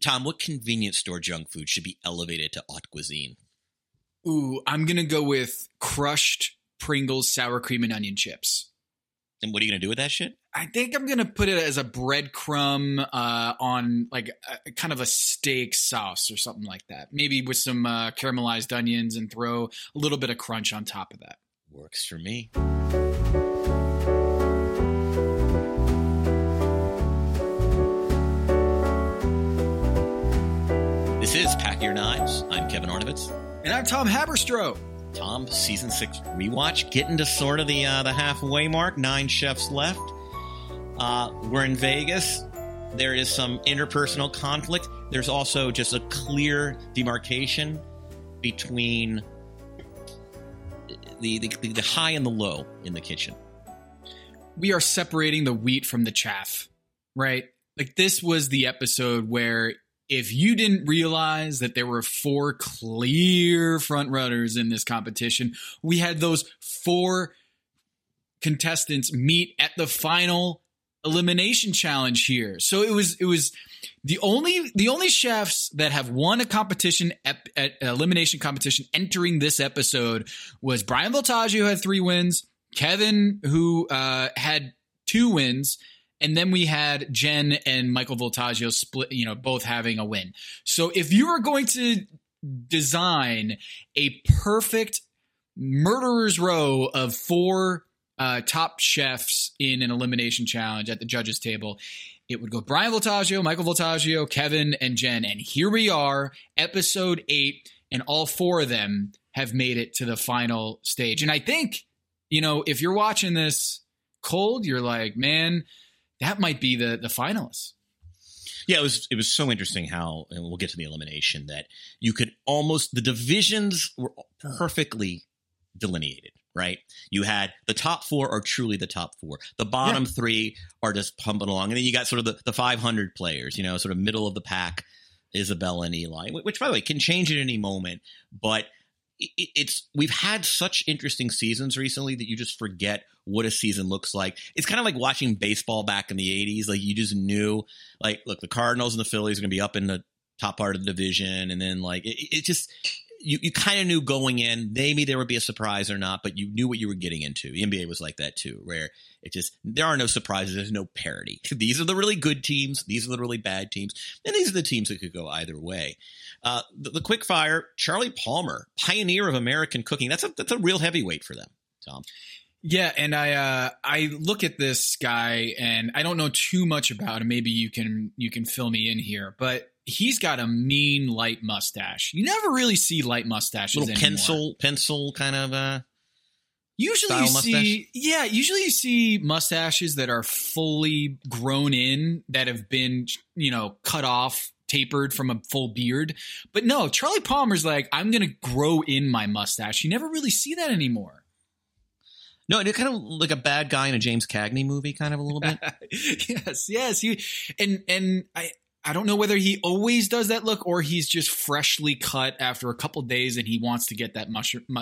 Tom, what convenience store junk food should be elevated to haute cuisine? Ooh, I'm going to go with crushed Pringles sour cream and onion chips. And what are you going to do with that shit? I think I'm going to put it as a breadcrumb on like a kind of a steak sauce or something like that. Maybe with some caramelized onions and throw a little bit of crunch on top of that. Works for me. This is Pack Your Knives. I'm Kevin Arnovitz. And I'm Tom Haberstroh. Tom, season 6 rewatch, getting to sort of the halfway mark. 9 chefs left. We're in Vegas. There is some interpersonal conflict. There's also just a clear demarcation between the high and the low in the kitchen. We are separating the wheat from the chaff, right? Like, this was the episode where if you didn't realize that there were 4 clear front runners in this competition, we had those 4 contestants meet at the final elimination challenge here. So it was the only chefs that have won a competition at elimination competition entering this episode was Brian Voltaggio, who had 3 wins, Kevin, who had 2 wins, and then we had Jen and Michael Voltaggio split, both having a win. So if you are going to design a perfect murderer's row of 4 top chefs in an elimination challenge at the judges table, it would go Brian Voltaggio, Michael Voltaggio, Kevin, and Jen. And here we are, episode 8, and all 4 of them have made it to the final stage. And I think, if you're watching this cold, you're like, man, that might be the finalists. Yeah, it was so interesting how, and we'll get to the elimination, that you could the divisions were perfectly delineated, right? You had the top 4 are truly the top 4. The bottom 3 are just pumping along. And then you got sort of the 500 players, sort of middle of the pack, Isabella and Eli, which, by the way, can change at any moment. But we've had such interesting seasons recently that you just forget what a season looks like. It's kind of like watching baseball back in the 80s. Like, you just knew, like, look, the Cardinals and the Phillies are going to be up in the top part of the division. And then, like, it just, you kind of knew going in, maybe there would be a surprise or not, but you knew what you were getting into. The NBA was like that too, where there are no surprises. There's no parity. These are the really good teams. These are the really bad teams. And these are the teams that could go either way. The quick fire, Charlie Palmer, pioneer of American cooking. That's a real heavyweight for them, Tom. Yeah, and I look at this guy, and I don't know too much about him. Maybe you can fill me in here, but he's got a mean light mustache. You never really see light mustaches anymore. Pencil kind of usually you see mustaches that are fully grown in, that have been, cut off, tapered from a full beard. But no, Charlie Palmer's like, I'm going to grow in my mustache. You never really see that anymore. No, it's kind of like a bad guy in a James Cagney movie, kind of a little bit. Yes. And I don't know whether he always does that look or he's just freshly cut after a couple of days and he wants to get that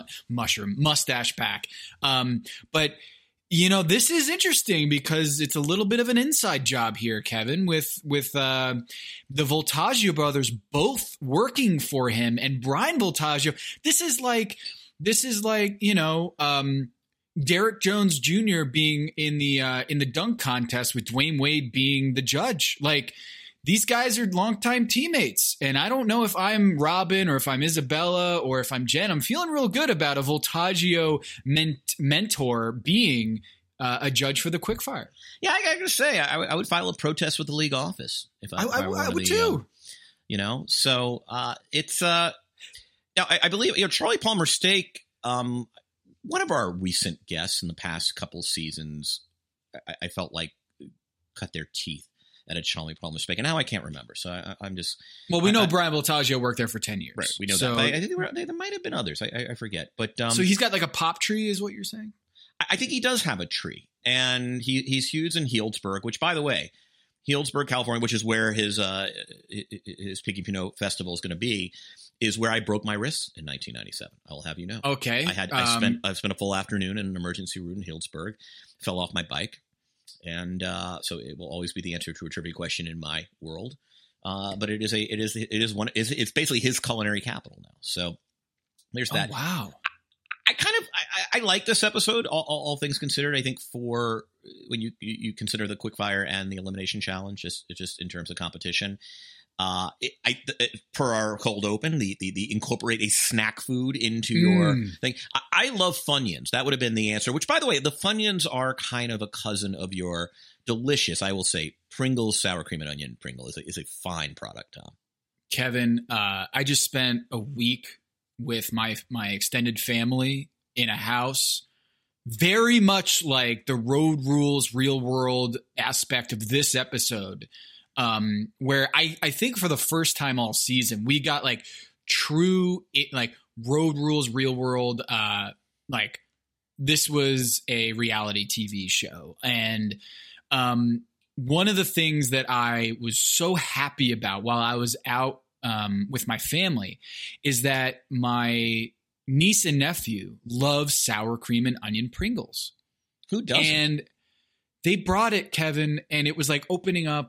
mustache back. But this is interesting because it's a little bit of an inside job here, Kevin, with the Voltaggio brothers both working for him, and Brian Voltaggio. This is like Derek Jones Jr. being in the dunk contest with Dwayne Wade being the judge. Like, these guys are longtime teammates, and I don't know if I'm Robin or if I'm Isabella or if I'm Jen. I'm feeling real good about a Voltaggio mentor being a judge for the quickfire. Yeah, I gotta say, I would file a protest with the league office if I would too. So it's I believe Charlie Palmer Steak. One of our recent guests in the past couple seasons, I felt like cut their teeth at a Charlie Palmer Steak, and now I can't remember. So I'm just we know Brian Voltaggio worked there for 10 years, right? We know that. I think there might have been others. I forget, but so he's got like a pop tree, is what you're saying? I think he does have a tree, and he's huge in Healdsburg, which, by the way, Healdsburg, California, which is where his Pinky Pinot Festival is going to be, is where I broke my wrist in 1997. I'll have you know. Okay. I spent a full afternoon in an emergency room in Healdsburg, fell off my bike, and so it will always be the answer to a trivia question in my world. But it's basically his culinary capital now. So there's that. Wow. I like this episode, all things considered. I think for when you consider the quickfire and the elimination challenge, just in terms of competition, per our cold open, the incorporate a snack food into your thing. I love Funyuns. That would have been the answer. Which, by the way, the Funyuns are kind of a cousin of your delicious, I will say, Pringles sour cream and onion Pringle is a fine product, Tom. Kevin, I just spent a week with my extended family in a house, very much like the Road Rules real world aspect of this episode, where I think for the first time all season, we got like true like Road Rules real world, like this was a reality TV show. And one of the things that I was so happy about while I was out with my family is that my niece and nephew love sour cream and onion Pringles. Who doesn't? And they brought it, Kevin, and it was like opening up,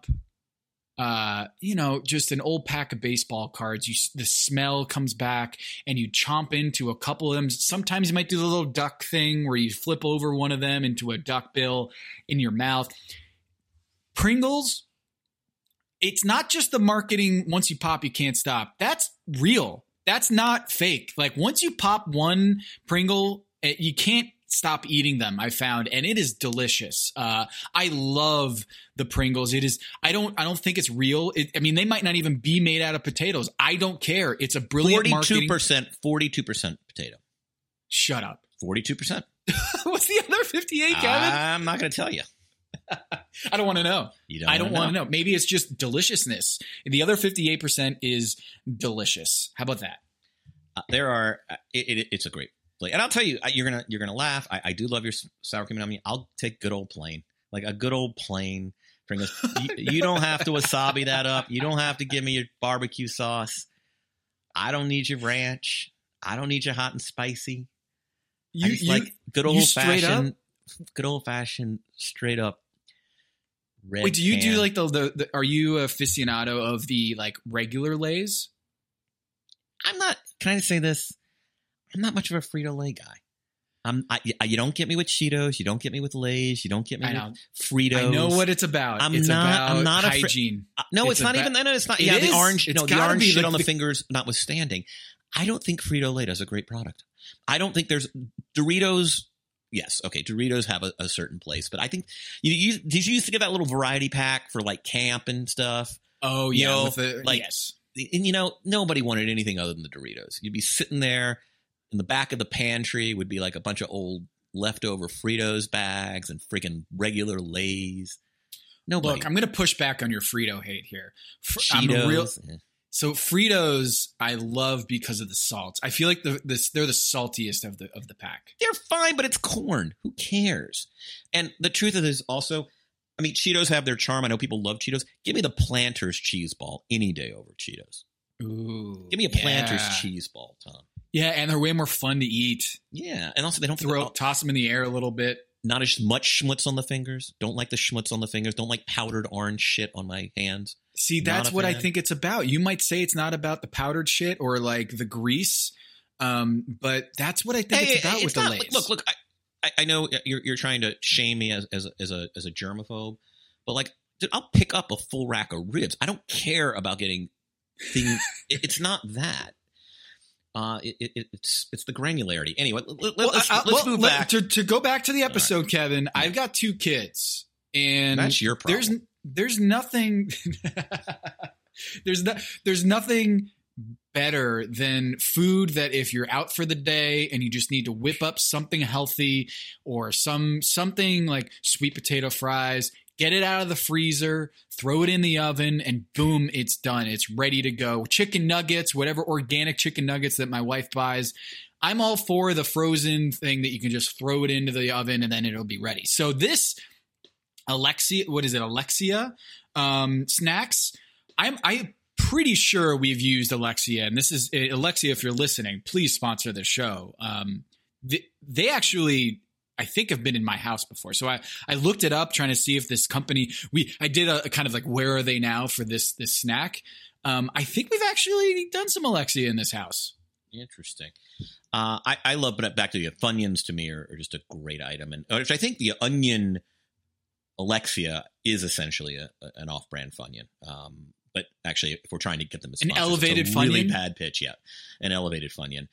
just an old pack of baseball cards. The smell comes back, and you chomp into a couple of them. Sometimes you might do the little duck thing where you flip over one of them into a duck bill in your mouth. Pringles, it's not just the marketing, once you pop, you can't stop. That's real. That's not fake. Like once you pop one Pringle, you can't stop eating them, I found, and it is delicious. I love the Pringles. It is. I don't think it's real. They might not even be made out of potatoes. I don't care. It's a brilliant 42% potato. Shut up. 42%. What's the other 58, Kevin? I'm not going to tell you. I don't want to know. I don't want to know. Maybe it's just deliciousness. The other 58% is delicious. How about that? It's a great play. And I'll tell you, you're gonna laugh. I do love your sour cream and onion. I'll take good old plain, like a good old plain Pringles. You don't have to wasabi that up. You don't have to give me your barbecue sauce. I don't need your ranch. I don't need your hot and spicy. Like good old fashioned straight up. Red Wait, do you can. do like the are you a aficionado of the like regular Lay's? I'm not. Can I just say this? I'm not much of a Frito-Lay guy. You don't get me with Cheetos. You don't get me with Lay's. You don't get me with Fritos. I know what it's about. I'm it's not about hygiene. No, it's not even. No, it's not. The orange. It's the orange shit like on the fingers notwithstanding. I don't think Frito-Lay does a great product. I don't think there's Doritos. Yes, okay. Doritos have a certain place, but I think did you used to get that little variety pack for like camp and stuff? Oh yeah, yes. And nobody wanted anything other than the Doritos. You'd be sitting there in the back of the pantry would be like a bunch of old leftover Fritos bags and freaking regular Lay's. Nobody. Look, I'm going to push back on your Frito hate here. Cheetos. So Fritos, I love because of the salt. I feel like they're the saltiest of the pack. They're fine, but it's corn. Who cares? And the truth of it is also, Cheetos have their charm. I know people love Cheetos. Give me the Planters cheese ball any day over Cheetos. Ooh, give me a Planters cheese ball, Tom. Yeah, and they're way more fun to eat. Yeah, and also they don't toss them in the air a little bit. Not as much schmutz on the fingers. Don't like the schmutz on the fingers. Don't like powdered orange shit on my hands. See, that's what I think it's about. You might say it's not about the powdered shit or like the grease, but that's what I think it's about with the Lay's. Look. I know you're trying to shame me as a germaphobe, but like, dude, I'll pick up a full rack of ribs. I don't care about getting things. It's not that. It's the granularity. Anyway, let's move back. To go back to the episode, right. Kevin, yeah. I've got 2 kids, and that's your problem. There's nothing there's nothing better than food that if you're out for the day and you just need to whip up something healthy or something like sweet potato fries, get it out of the freezer, throw it in the oven, and boom, it's done. It's ready to go. Chicken nuggets, whatever organic chicken nuggets that my wife buys. I'm all for the frozen thing that you can just throw it into the oven and then it'll be ready. So this Alexia snacks, I'm pretty sure we've used Alexia, and this is Alexia, if you're listening, please sponsor the show. They actually I think have been in my house before. So I looked it up trying to see if this company, I did a kind of like, where are they now for this snack? I think we've actually done some Alexia in this house. Interesting. I love, but back to the Funyuns to me are just a great item. And which I think the Onion Alexia is essentially an off-brand Funyun. But actually, if we're trying to get them as an elevated it's a really Funyun? bad pitch, yeah, an elevated Funyun.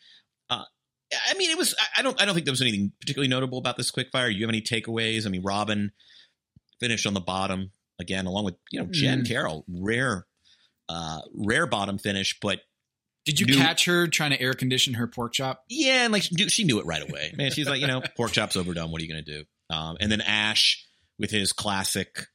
I mean, it was. I don't think there was anything particularly notable about this quickfire. Do you have any takeaways? I mean, Robin finished on the bottom again, along with Jen Carroll, rare bottom finish. But did you catch her trying to air condition her pork chop? Yeah, and like she knew it right away. Man, she's like, pork chop's overdone. What are you going to do? And then Ash with his classic.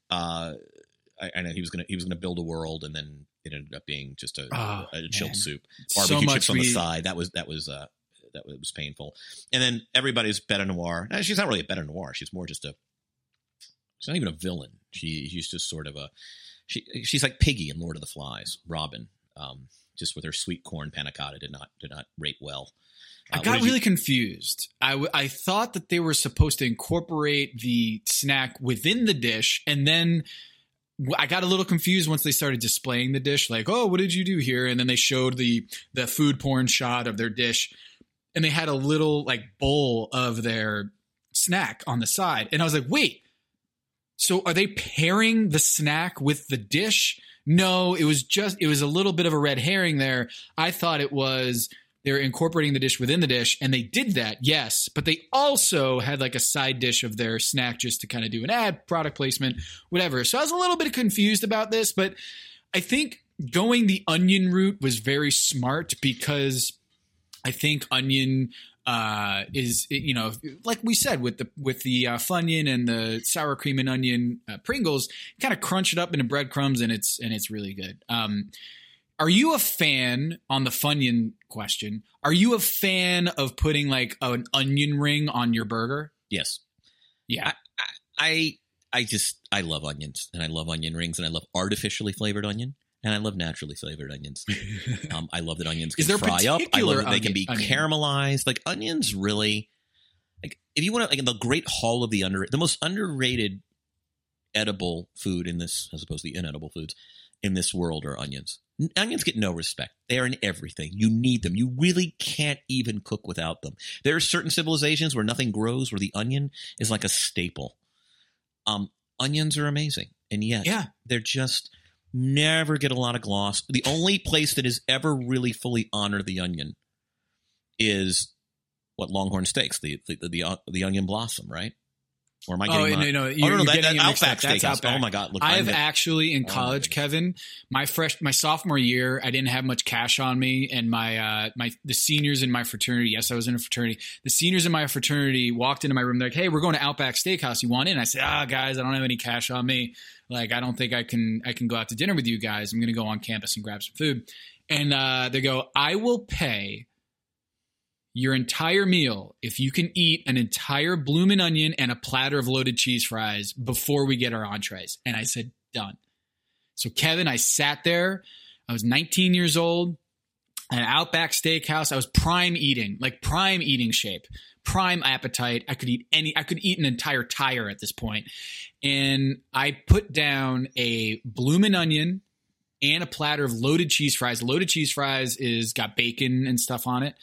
I know he was gonna build a world, and then it ended up being just a chilled soup, barbecue chips on the side. That was painful. And then everybody's Bête Noire. She's not really a Bête Noire. She's more just she's not even a villain. She's just sort of she's like Piggy in Lord of the Flies. Robin, just with her sweet corn panna cotta did not rate well. I got really confused. I thought that they were supposed to incorporate the snack within the dish, and then I got a little confused once they started displaying the dish, like, oh, what did you do here? And then they showed the food porn shot of their dish, and they had a little like bowl of their snack on the side. And I was like, wait, so are they pairing the snack with the dish? No, it was a little bit of a red herring there. I thought it was they're incorporating the dish within the dish, and they did that, yes. But they also had like a side dish of their snack just to kind of do an ad, product placement, whatever. So I was a little bit confused about this, but I think going the onion route was very smart because I think onion is, like we said with the Funyun and the sour cream and onion Pringles, kind of crunch it up into breadcrumbs, and it's really good. Are you a fan, on the Funyun question, are you a fan of putting like an onion ring on your burger? Yes. Yeah. I love onions, and I love onion rings, and I love artificially flavored onion, and I love naturally flavored onions. I love that onions can fry up. I love that they can be caramelized. Like onions really, like if you want to, like in the great hall of the most underrated edible food in this, as opposed to the inedible foods in this world, are onions. Onions get no respect. They are in everything. You need them. You really can't even cook without them. There are certain civilizations where nothing grows, where the onion is like a staple. Onions are amazing. And yet, they're just never get a lot of gloss. The only place that has ever really fully honored the onion is Longhorn Steaks, the onion blossom, right? Or am I getting that Outback Steakhouse. Oh my God! Look, I've actually in college, Kevin, my sophomore year, I didn't have much cash on me, and the seniors in my fraternity. Yes, I was in a fraternity. The seniors in my fraternity walked into my room. They're like, "Hey, we're going to Outback Steakhouse. You want in?" I said, guys, I don't have any cash on me. Like, I don't think I can go out to dinner with you guys. I'm going to go on campus and grab some food. And they go, "I will pay your entire meal if you can eat an entire bloomin' onion and a platter of loaded cheese fries before we get our entrees." And I said, done. So Kevin, I sat there. I was 19 years old at Outback Steakhouse. I was prime eating shape, prime appetite. I could eat an entire tire at this point. And I put down a bloomin' onion and a platter of loaded cheese fries. Loaded cheese fries got bacon and stuff on it.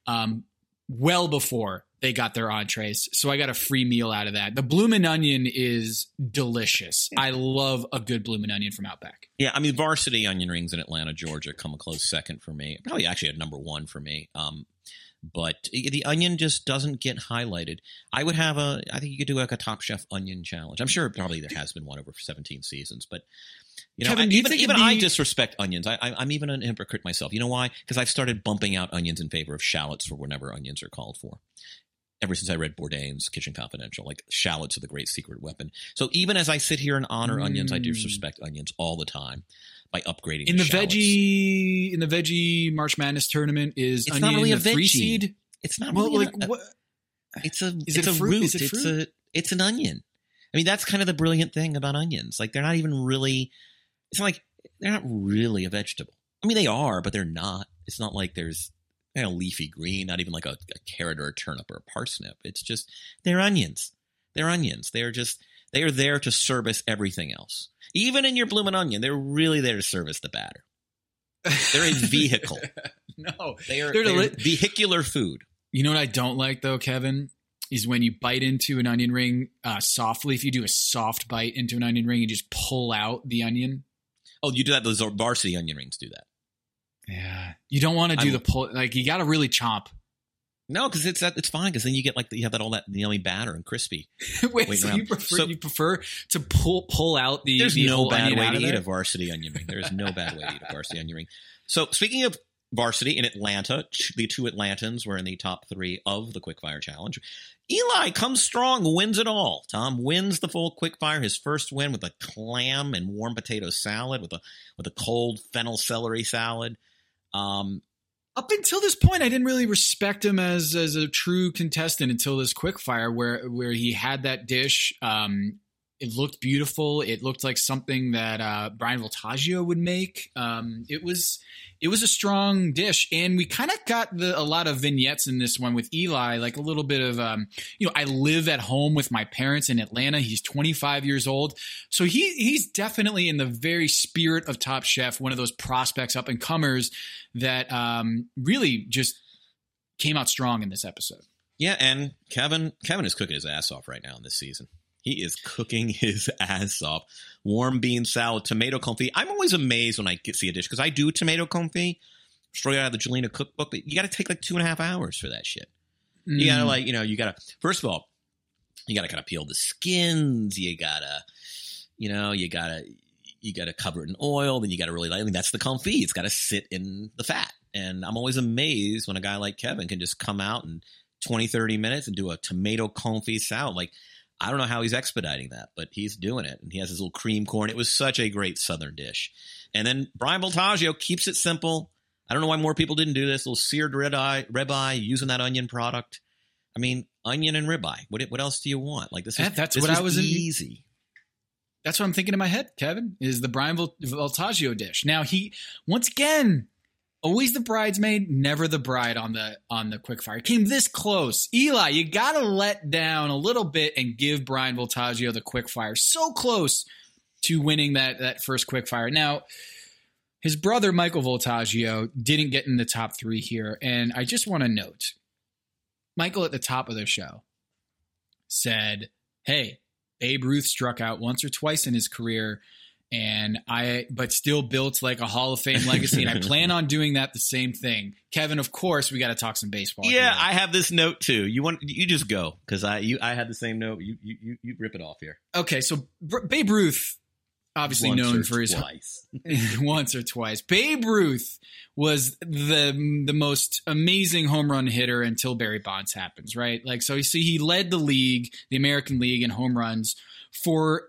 Well before they got their entrees. So I got a free meal out of that. The bloomin' onion is delicious. I love a good bloomin' onion from Outback. Yeah, I mean, varsity onion rings in Atlanta, Georgia come a close second for me. Probably actually at number one for me. But the onion just doesn't get highlighted. I think you could do like a Top Chef onion challenge. I'm sure probably there has been one over 17 seasons, but Kevin, even I disrespect onions. I'm even a hypocrite myself. You know why? Because I've started bumping out onions in favor of shallots for whenever onions are called for. Ever since I read Bourdain's Kitchen Confidential, like shallots are the great secret weapon. So even as I sit here and honor onions, I disrespect onions all the time by upgrading in the veggie March Madness tournament. It's onion not really a veggie. Free seed? It's not really what? It's a root. Is it fruit? It's an onion. I mean, that's kind of the brilliant thing about onions. Like they're not even really. It's not like they're not really a vegetable. I mean, they are, but they're not. It's not like there's leafy green, not even like a carrot or a turnip or a parsnip. It's just, they're onions. They're onions. They are there to service everything else. Even in your bloomin' onion, they're really there to service the batter. They're a vehicle. No, they're vehicular food. You know what I don't like though, Kevin, is when you bite into an onion ring softly. If you do a soft bite into an onion ring, you just pull out the onion. Oh, you do that? Those varsity onion rings do that. Yeah, you don't want to do the pull. Like you got to really chomp. No, because it's fine. Because then you get you have all that yummy batter and crispy. Wait, so you prefer to pull out the? There's the no whole bad onion way out to of eat there? a varsity onion ring. There is no bad way to eat a varsity onion ring. So speaking of varsity in Atlanta, the two Atlantans were in the top 3 of the Quickfire Challenge. Eli comes strong, wins it all. Tom wins the full Quickfire, his first win with a clam and warm potato salad with a cold fennel celery salad. Up until this point, I didn't really respect him as a true contestant until this Quickfire, where he had that dish. It looked beautiful. It looked like something that Brian Voltaggio would make. It was a strong dish, and we kind of got a lot of vignettes in this one with Eli, like a little bit of I live at home with my parents in Atlanta. He's 25 years old, so he's definitely in the very spirit of Top Chef, one of those prospects, up and comers that really just came out strong in this episode. Yeah, and Kevin is cooking his ass off right now in this season. He is cooking his ass off. Warm bean salad, tomato confit. I'm always amazed when I see a dish because I do tomato confit straight out of the Jelena cookbook. But you got to take like 2.5 hours for that shit. You got to you got to, first of all, you got to kind of peel the skins. You got to cover it in oil. Then you got to really that's the confit. It's got to sit in the fat. And I'm always amazed when a guy like Kevin can just come out in 20, 30 minutes and do a tomato confit salad. Like, I don't know how he's expediting that, but he's doing it. And he has his little cream corn. It was such a great Southern dish. And then Brian Voltaggio keeps it simple. I don't know why more people didn't do this. A little seared ribeye using that onion product. I mean, onion and ribeye. What else do you want? Like this was easy. That's what I'm thinking in my head, Kevin, is the Brian Voltaggio dish. Now once again, always the bridesmaid, never the bride on the Quickfire. Came this close. Eli, you got to let down a little bit and give Brian Voltaggio the Quickfire. So close to winning that first Quickfire. Now, his brother, Michael Voltaggio, didn't get in the top 3 here. And I just want to note, Michael at the top of the show said, hey, Babe Ruth struck out once or twice in his career, but still built like a Hall of Fame legacy. And I plan on doing that the same thing. Kevin, of course, we got to talk some baseball. Yeah, here. I have this note too. You just go because I had the same note. You rip it off here. Okay, so Babe Ruth, obviously known for his once or twice. Babe Ruth was the most amazing home run hitter until Barry Bonds happens, right? Like, so you see, he led the league, the American League, in home runs for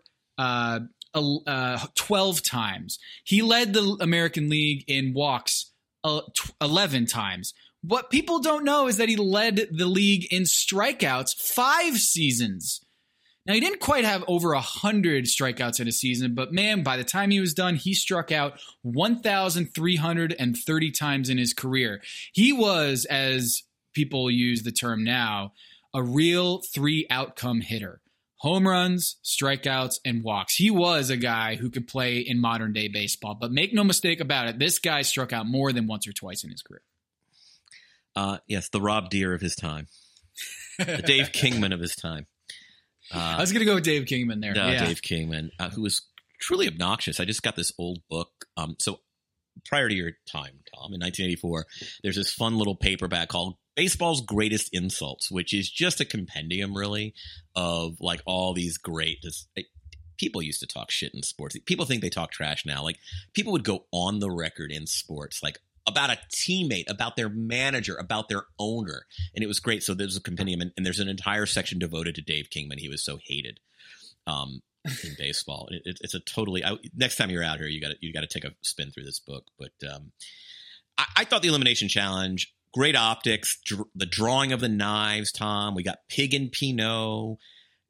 12 times. He led the American League in walks 11 times. What people don't know is that he led the league in strikeouts 5 seasons. Now, he didn't quite have over 100 strikeouts in a season, but man, by the time he was done, he struck out 1,330 times in his career. He was, as people use the term now, a real 3-outcome hitter. Home runs, strikeouts, and walks. He was a guy who could play in modern day baseball, but make no mistake about it, this guy struck out more than once or twice in his career. Yes, the Rob Deere of his time. The Dave Kingman of his time. I was going to go with Dave Kingman there. Yeah. Dave Kingman, who was truly obnoxious. I just got this old book. So prior to your time, Tom, in 1984, there's this fun little paperback called Baseball's Greatest Insults, which is just a compendium, really, of like all these great. People used to talk shit in sports. People think they talk trash now. Like people would go on the record in sports, like about a teammate, about their manager, about their owner, and it was great. So there's a compendium, and there's an entire section devoted to Dave Kingman. He was so hated in baseball. It's a totally. Next time you're out here, you got to take a spin through this book. But I thought the Elimination Challenge. Great optics, the drawing of the knives, Tom. We got Pig and Pinot. It's a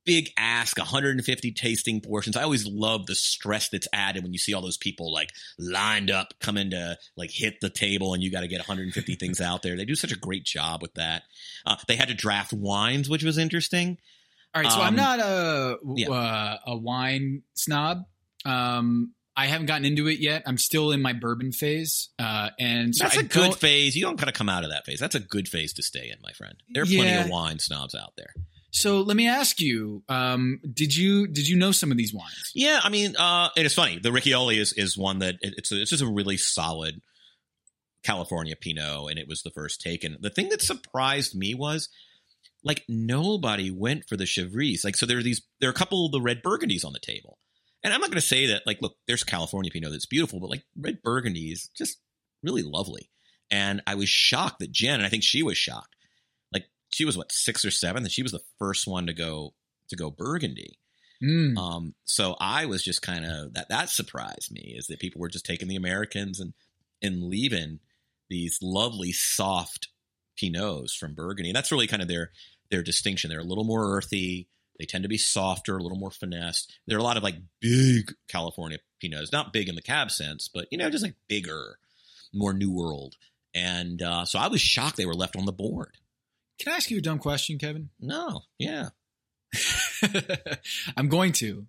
big ask, 150 tasting portions. I always love the stress that's added when you see all those people like lined up coming to like hit the table and you got to get 150 things out there. They do such a great job with that. They had to draft wines, which was interesting. All right, so I'm not a wine snob. I haven't gotten into it yet. I'm still in my bourbon phase. And so that's a good phase. You don't got to come out of that phase. That's a good phase to stay in, my friend. There are plenty of wine snobs out there. So let me ask you, did you know some of these wines? Yeah, I mean, and it's funny. The Riccioli is one that it's just a really solid California Pinot, and it was the first take. And the thing that surprised me was like nobody went for the Chevreuse. Like, so there are a couple of the red Burgundies on the table. And I'm not going to say that, like, look, there's California Pinot that's beautiful, but like red Burgundy is just really lovely. And I was shocked that Jen, and I think she was shocked. Like, she was 6 or 7, and she was the first one to go Burgundy. So I was just kind of that surprised me, is that people were just taking the Americans and leaving these lovely soft Pinots from Burgundy. And that's really kind of their distinction. They're a little more earthy. They tend to be softer, a little more finessed. There are a lot of like big California Pinots, not big in the cab sense, but just like bigger, more New World. And so I was shocked they were left on the board. Can I ask you a dumb question, Kevin? No, yeah. I'm going to.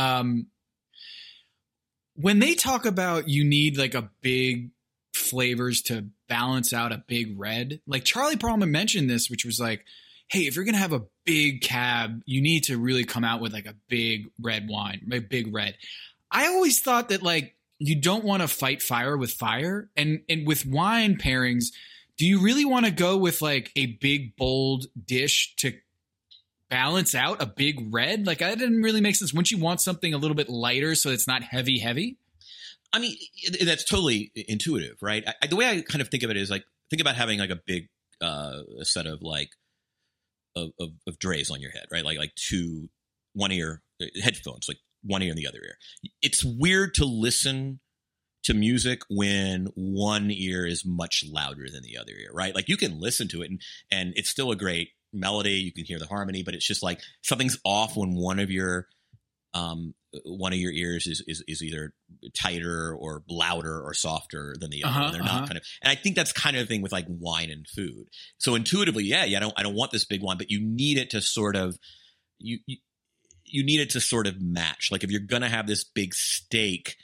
When they talk about you need like a big flavors to balance out a big red, like Charlie Perlman mentioned this, which was like, hey, if you're going to have a big cab, you need to really come out with like a big red wine, a big red. I always thought that like you don't want to fight fire with fire. And with wine pairings, do you really want to go with like a big, bold dish to balance out a big red? Like that didn't really make sense. Wouldn't you want something a little bit lighter so it's not heavy? I mean, that's totally intuitive, right? The way I kind of think of it is like, think about having like a big set of like, of drays on your head, right? Like one ear headphones, like one ear in the other ear. It's weird to listen to music when one ear is much louder than the other ear, right? Like you can listen to it and it's still a great melody. You can hear the harmony, but it's just like something's off when one of your ears is either tighter or louder or softer than the other. They're not kind of, and I think that's kind of the thing with like wine and food. So intuitively, I don't want this big wine, but you need it to sort of, you need it to sort of match. Like if you're going to have this big steak,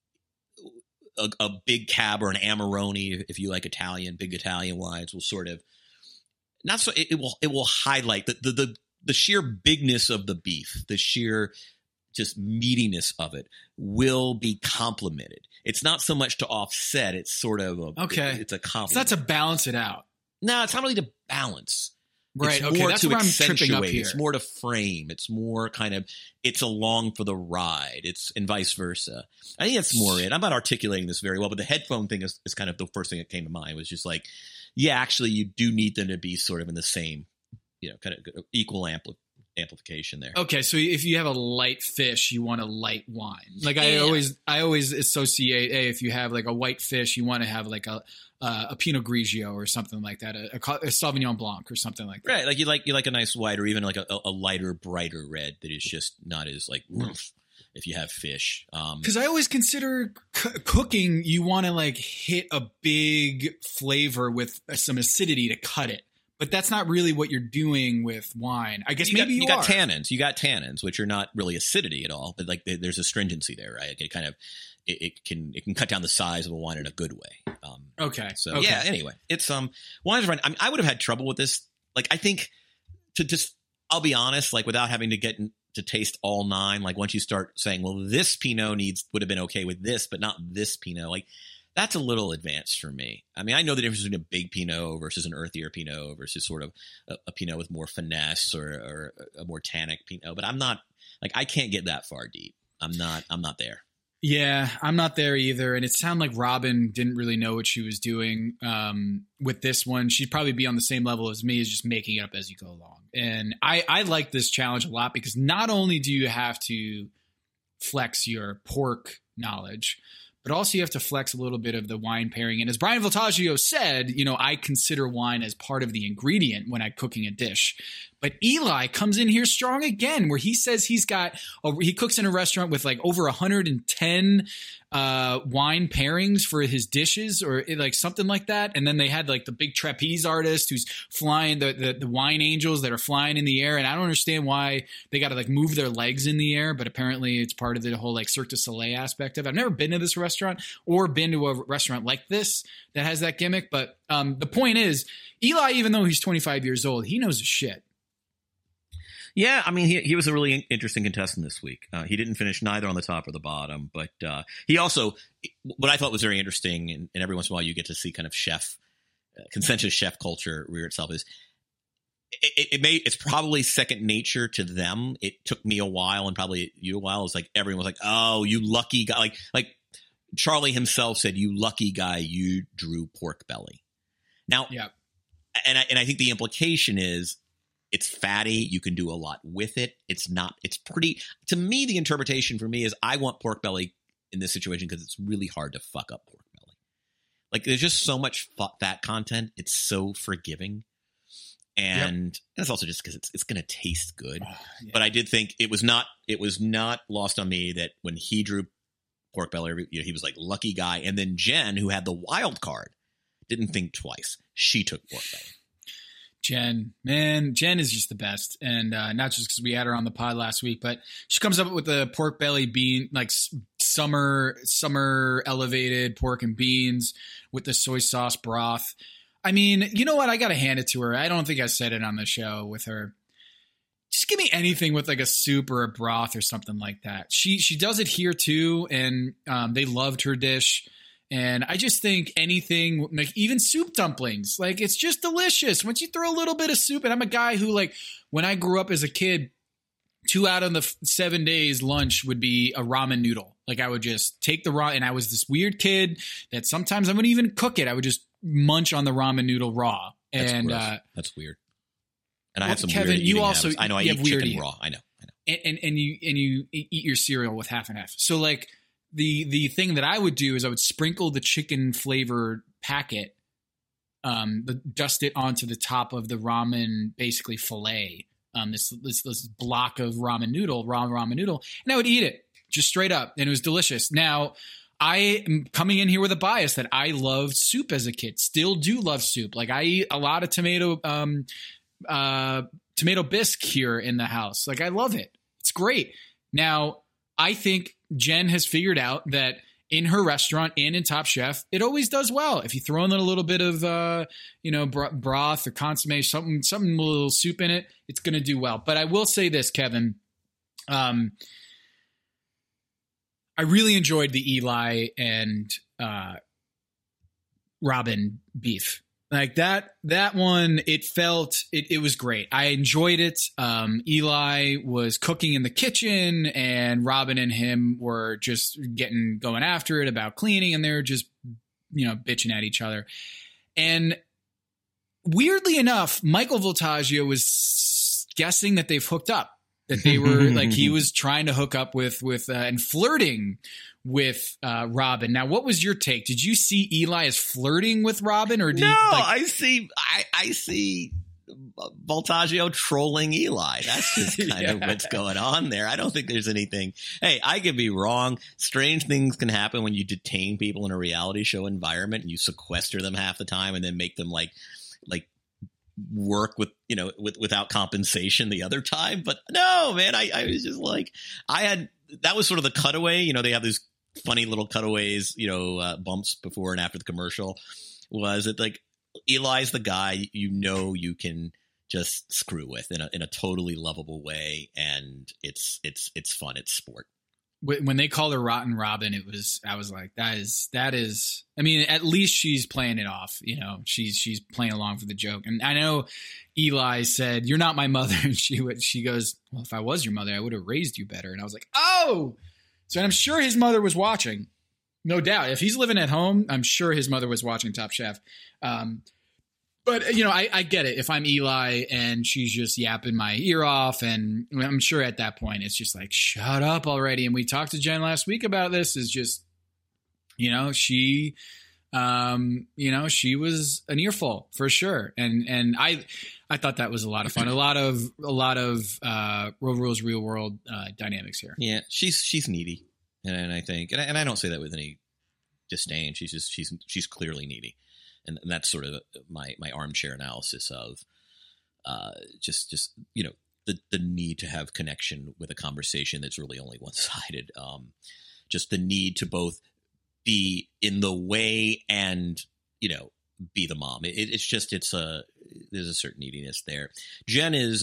a big cab or an Amarone, if you like big Italian wines will sort of, not so, it will highlight the sheer bigness of the beef, the sheer just meatiness of it will be complemented. It's not so much to offset. It's sort of it's a compliment. It's not to balance it out. No, it's not really to balance. Right. It's more to accentuate. It's more to frame. It's more kind of, it's along for the ride. And vice versa. I think that's more it. I'm not articulating this very well, but the headphone thing is kind of the first thing that came to mind. It was just like, yeah, actually you do need them to be sort of in the same, kind of equal amplification there. Okay, so if you have a light fish, you want a light wine. Like I always associate, if you have like a white fish, you want to have like a Pinot Grigio or something like that, a Sauvignon Blanc or something like that. Right, like you like a nice white or even like a lighter, brighter red that is just not as like woof if you have fish. Because I always consider cooking, you want to like hit a big flavor with some acidity to cut it. But that's not really what you're doing with wine. I guess maybe you got tannins. You got tannins, which are not really acidity at all, but like there's astringency there, right? It kind of it can cut down the size of a wine in a good way. Okay. So yeah. Anyway, it's wines. I would have had trouble with this. Like I think I'll be honest, like without having to get to taste all 9. Like once you start saying, well, this Pinot would have been okay with this, but not this Pinot. Like that's a little advanced for me. I mean, I know the difference between a big Pinot versus an earthier Pinot versus sort of a Pinot with more finesse or a more tannic Pinot, but I'm not like, I can't get that far deep. I'm not there. Yeah, I'm not there either. And it sounded like Robin didn't really know what she was doing with this one. She'd probably be on the same level as me, is just making it up as you go along. And I like this challenge a lot because not only do you have to flex your pork knowledge, but also you have to flex a little bit of the wine pairing. And as Brian Voltaggio said, I consider wine as part of the ingredient when I'm cooking a dish. But Eli comes in here strong again, where he says he cooks in a restaurant with like over 110 wine pairings for his dishes, or like something like that. And then they had like the big trapeze artist who's flying the wine angels that are flying in the air. And I don't understand why they got to like move their legs in the air, but apparently it's part of the whole like Cirque du Soleil aspect of it. I've never been to this restaurant or been to a restaurant like this that has that gimmick. But the point is, Eli, even though he's 25 years old, he knows his shit. Yeah, I mean, he was a really interesting contestant this week. He didn't finish neither on the top or the bottom, but he also, what I thought was very interesting, and every once in a while you get to see kind of consensus chef culture rear itself, is it's probably second nature to them. It took me a while, and probably you a while. It's like everyone was like, "Oh, you lucky guy!" Like Charlie himself said, "You lucky guy, you drew pork belly." Now, yeah, and I think the implication is, it's fatty. You can do a lot with it. It's pretty, to me, the interpretation for me is I want pork belly in this situation because it's really hard to fuck up pork belly. Like there's just so much fat content. It's so forgiving. And it's also just because it's going to taste good. Yeah. But I did think it was not lost on me that when he drew pork belly, he was like lucky guy. And then Jen, who had the wild card, didn't think twice. She took pork belly. Jen is just the best. And not just because we had her on the pod last week, but she comes up with the pork belly bean, like summer elevated pork and beans with the soy sauce broth. I mean, you know what? I got to hand it to her. I don't think I said it on the show with her. Just give me anything with like a soup or a broth or something like that. She does it here too. And they loved her dish. And I just think anything, like even soup dumplings, like it's just delicious. Once you throw a little bit of soup, and I'm a guy who, like, when I grew up as a kid, 2 out of the 7 days lunch would be a ramen noodle. Like I would just take the ramen, and I was this weird kid that sometimes I wouldn't even cook it. I would just munch on the ramen noodle raw. And that's weird. And I have some Kevin, weird you also habits. I know I eat chicken raw. I know. And you eat your cereal with half and half. So like, The thing that I would do is I would sprinkle the chicken flavored packet, dust it onto the top of the ramen, basically fillet, this block of raw ramen noodle, and I would eat it just straight up, and it was delicious. Now, I am coming in here with a bias that I loved soup as a kid, still do love soup. Like I eat a lot of tomato bisque here in the house. Like I love it. It's great. Now, I think Jen has figured out that in her restaurant and in Top Chef, it always does well. If you throw in a little bit of, broth or consommé, something a little soup in it, it's going to do well. But I will say this, Kevin, I really enjoyed the Eli and Robin beef. Like that one, it was great. I enjoyed it. Eli was cooking in the kitchen, and Robin and him were just going after it about cleaning, and they were just, bitching at each other. And weirdly enough, Michael Voltaggio was guessing that they've hooked up, that they were like, he was trying to hook up with and flirting with Robin. Now, what was your take? Did you see Eli as flirting with Robin, or I see Voltaggio trolling Eli. That's just kind of what's going on there. I don't think there's anything. Hey, I could be wrong. Strange things can happen when you detain people in a reality show environment and you sequester them half the time and then make them like work without compensation the other time. But no, man, I was just like, that was sort of the cutaway. They have these funny little cutaways, bumps before and after the commercial. Was it like Eli's the guy you can just screw with in a totally lovable way, and it's fun. It's sport. When they called her Rotten Robin, I was like, that is. I mean, at least she's playing it off. She's playing along for the joke. And I know Eli said, "You're not my mother," and she goes, "Well, if I was your mother, I would have raised you better." And I was like, oh. So I'm sure his mother was watching, no doubt. If he's living at home, I'm sure his mother was watching Top Chef. But, I get it. If I'm Eli and she's just yapping my ear off, and I'm sure at that point it's just like, shut up already. And we talked to Jen last week about this, is just, she she was an earful for sure. And I thought that was a lot of fun. A lot of Road Rules Real World dynamics here. Yeah, she's needy, and I think, and I don't say that with any disdain. She's clearly needy, and that's sort of my armchair analysis of just the need to have connection with a conversation that's really only one-sided. Just the need to both be in the way and be the mom. There's a certain neediness there. Jen's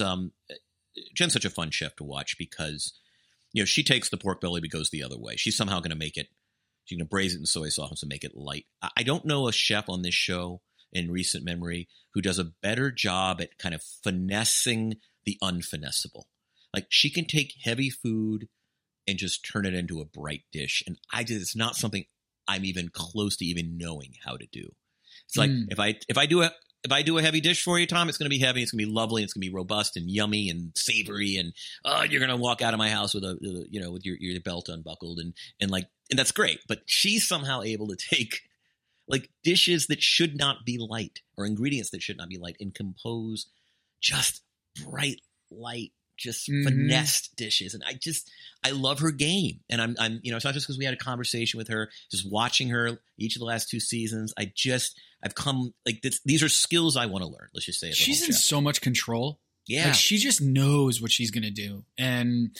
such a fun chef to watch because she takes the pork belly but goes the other way. She's somehow going to make it. She's going to braise it in soy sauce and make it light. I don't know a chef on this show in recent memory who does a better job at kind of finessing the unfinessable. Like, she can take heavy food and just turn it into a bright dish. And it's not something I'm even close to even knowing how to do. It's like, if I do a heavy dish for you, Tom, it's going to be heavy. It's going to be lovely. It's going to be robust and yummy and savory. And you're going to walk out of my house with with your belt unbuckled and that's great. But she's somehow able to take like dishes that should not be light or ingredients that should not be light and compose just bright, light, just finessed dishes. And I love her game. And I'm it's not just because we had a conversation with her, just watching her each of the last 2 seasons. I've come like this. These are skills I want to learn. Let's just say she's in so much control. Yeah. Like, she just knows what she's going to do. And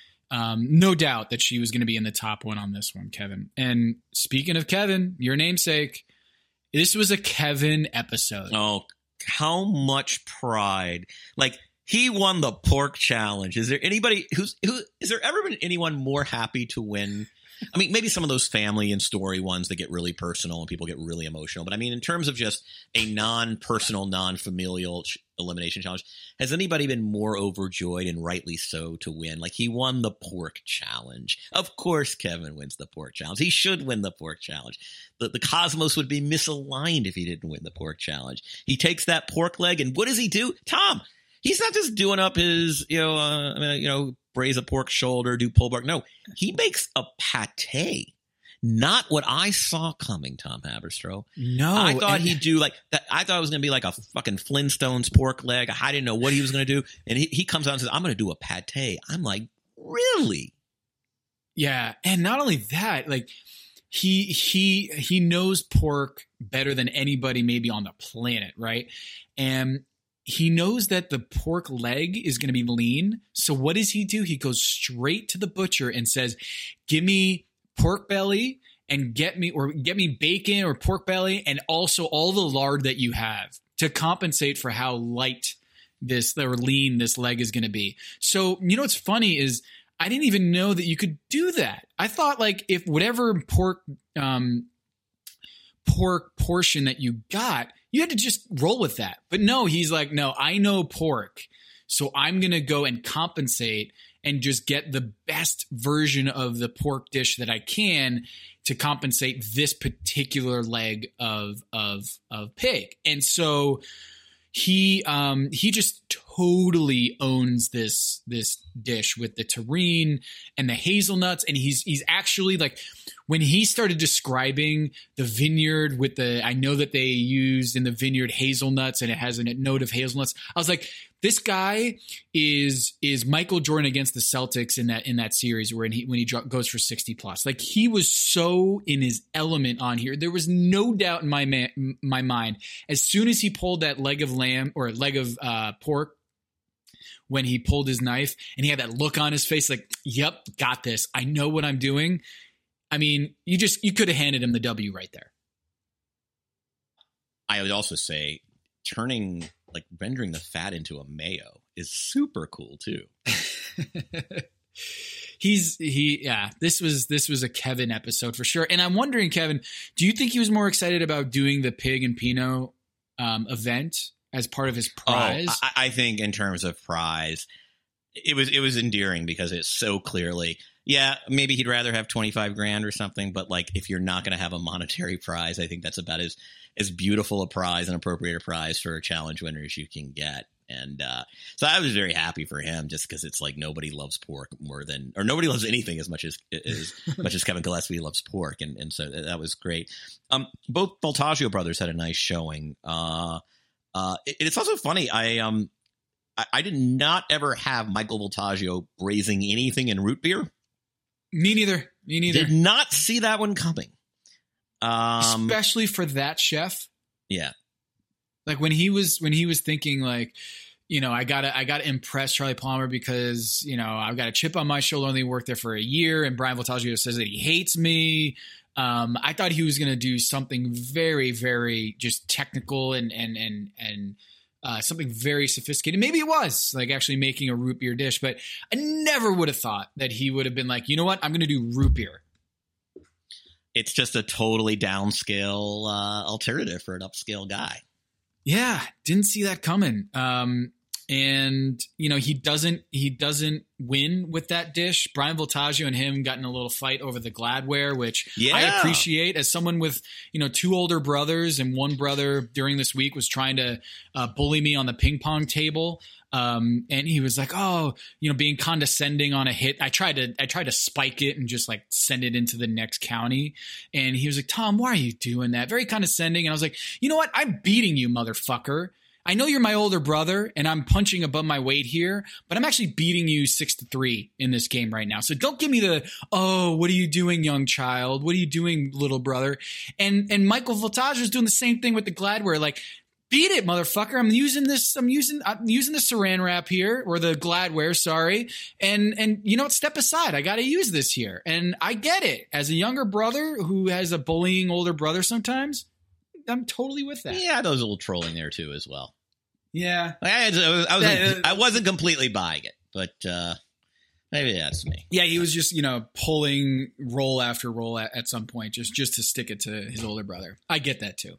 no doubt that she was going to be in the top one on this one, Kevin. And speaking of Kevin, your namesake, this was a Kevin episode. Oh, how much pride. Like, he won the pork challenge. Is there anybody has there ever been anyone more happy to win? I mean, maybe some of those family and story ones that get really personal and people get really emotional. But I mean, in terms of just a non-personal, non-familial elimination challenge, has anybody been more overjoyed, and rightly so, to win? Like, he won the pork challenge. Of course, Kevin wins the pork challenge. He should win the pork challenge. The cosmos would be misaligned if he didn't win the pork challenge. He takes that pork leg, and what does he do? Tom, he's not just doing up his, braise a pork shoulder, do pulled pork. No, he makes a pate. Not what I saw coming, Tom Haberstroh. No. I thought he'd do like that. I thought it was going to be like a fucking Flintstones pork leg. I didn't know what he was going to do. And he comes out and says, I'm going to do a pate. I'm like, really? Yeah. And not only that, like, he knows pork better than anybody maybe on the planet, right? And he knows that the pork leg is going to be lean. So what does he do? He goes straight to the butcher and says, give me pork belly and get me bacon or pork belly and also all the lard that you have to compensate for how light or lean this leg is going to be. So, what's funny is I didn't even know that you could do that. I thought, like, if whatever pork portion that you got, you had to just roll with that. But no, he's like, no, I know pork, so I'm going to go and compensate and just get the best version of the pork dish that I can to compensate this particular leg of pig. And so he just totally owns this dish with the terrine and the hazelnuts. And he's actually, like, when he started describing the vineyard with I know that they used in the vineyard hazelnuts and it has a note of hazelnuts. I was like, this guy is Michael Jordan against the Celtics in that series when he goes for 60 plus. Like, he was so in his element on here. There was no doubt in my mind as soon as he pulled that leg of lamb or leg of pork, when he pulled his knife and he had that look on his face, like, yep, got this. I know what I'm doing. I mean, you could have handed him the W right there. I would also say rendering the fat into a mayo is super cool too. This was a Kevin episode for sure. And I'm wondering, Kevin, do you think he was more excited about doing the pig and Pinot event as part of his prize? I think in terms of prize, it was endearing because it's so clearly, yeah, maybe he'd rather have 25 grand or something, but like, if you're not going to have a monetary prize, I think that's about as beautiful a prize and appropriate a prize for a challenge winner as you can get. And so I was very happy for him, just because it's like nobody loves pork more than, or nobody loves anything as much as Kevin Gillespie loves pork, and so that was great. Both Voltaggio brothers had a nice showing. It's also funny. I did not ever have Michael Voltaggio braising anything in root beer. Me neither. Did not see that one coming. Especially for that chef. Yeah. Like when he was thinking like, I gotta impress Charlie Palmer because, I've got a chip on my shoulder, only worked there for a year, and Brian Voltaggio says that he hates me. I thought he was going to do something very, very just technical and something very sophisticated. Maybe it was like actually making a root beer dish, but I never would have thought that he would have been like, you know what, I'm going to do root beer. It's just a totally downscale alternative for an upscale guy. Yeah, didn't see that coming. And he doesn't win with that dish. Brian Voltaggio and him got in a little fight over the Gladware, which I appreciate as someone with, 2 older brothers, and one brother during this week was trying to bully me on the ping pong table. And he was like, being condescending on a hit. I tried to spike it and just like send it into the next county. And he was like, Tom, why are you doing that? Very condescending. And I was like, you know what? I'm beating you, motherfucker. I know you're my older brother and I'm punching above my weight here, but I'm actually beating you 6-3 in this game right now. So don't give me the, what are you doing, young child? What are you doing, little brother? And Michael Voltaggio is doing the same thing with the Gladware. Like, beat it, motherfucker. I'm using the saran wrap here, or the Gladware, sorry. And step aside. I got to use this here. And I get it. As a younger brother who has a bullying older brother sometimes, I'm totally with that. Yeah, there was a little trolling there too as well. Yeah. I wasn't completely buying it, but maybe that's me. Yeah, he was just, pulling roll after roll at some point just to stick it to his older brother. I get that too.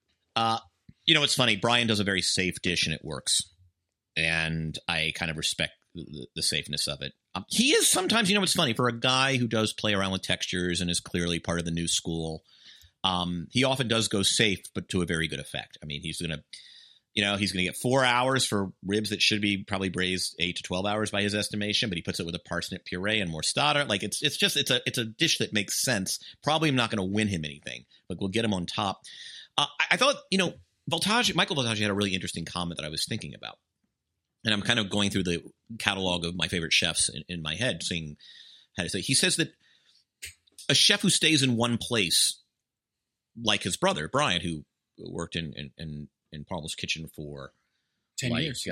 It's funny. Brian does a very safe dish and it works. And I kind of respect the safeness of it. He is sometimes, it's funny, for a guy who does play around with textures and is clearly part of the new school, he often does go safe, but to a very good effect. I mean, he's going to get 4 hours for ribs that should be probably braised 8 to 12 hours by his estimation, but he puts it with a parsnip puree and more starter. Like it's a dish that makes sense. Probably not going to win him anything, but we'll get him on top. I thought, Michael Voltaggio had a really interesting comment that I was thinking about. And I'm kind of going through the catalog of my favorite chefs in my head, seeing how to say. He says that a chef who stays in one place, like his brother, Brian, who worked in Paul's kitchen for 10 years.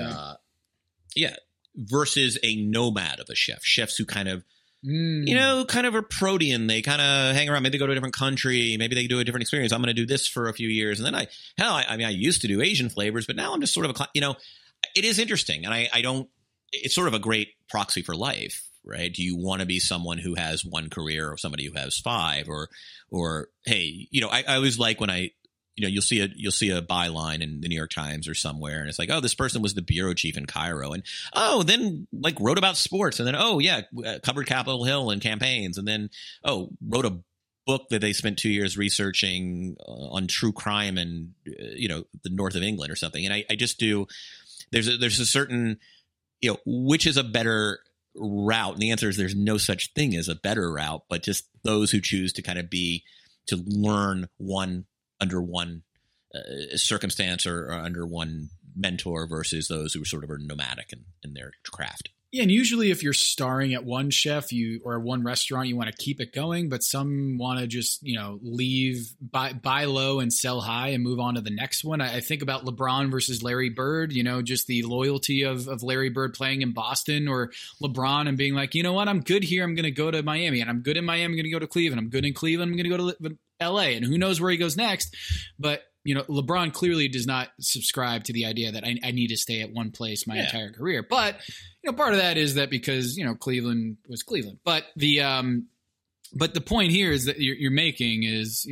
Versus a nomad of a chef. Chefs who kind of, kind of are protean. They kind of hang around. Maybe they go to a different country. Maybe they do a different experience. I'm going to do this for a few years. And then I used to do Asian flavors, but now I'm just sort of it is interesting. And it's sort of a great proxy for life, right? Do you want to be someone who has one career or somebody who has 5 or, hey, I always like when you'll see a byline in the New York Times or somewhere, and it's like, this person was the bureau chief in Cairo, and then like wrote about sports, and then covered Capitol Hill and campaigns, and then wrote a book that they spent 2 years researching on true crime and the north of England or something. And I just do. There's a certain which is a better route, and the answer is there's no such thing as a better route, but just those who choose to kind of to learn under one circumstance or under one mentor versus those who sort of are nomadic in their craft. Yeah, and usually if you're starring at one chef or one restaurant, you want to keep it going, but some want to just, leave, buy low and sell high and move on to the next one. I think about LeBron versus Larry Bird, just the loyalty of Larry Bird playing in Boston, or LeBron and being like, you know what, I'm good here. I'm going to go to Miami, and I'm good in Miami. I'm going to go to Cleveland. I'm good in Cleveland. I'm going to go to LA, and who knows where he goes next. But LeBron clearly does not subscribe to the idea that I need to stay at one place my entire career. But, part of that is that because, Cleveland was Cleveland. But the point here is that you're making is,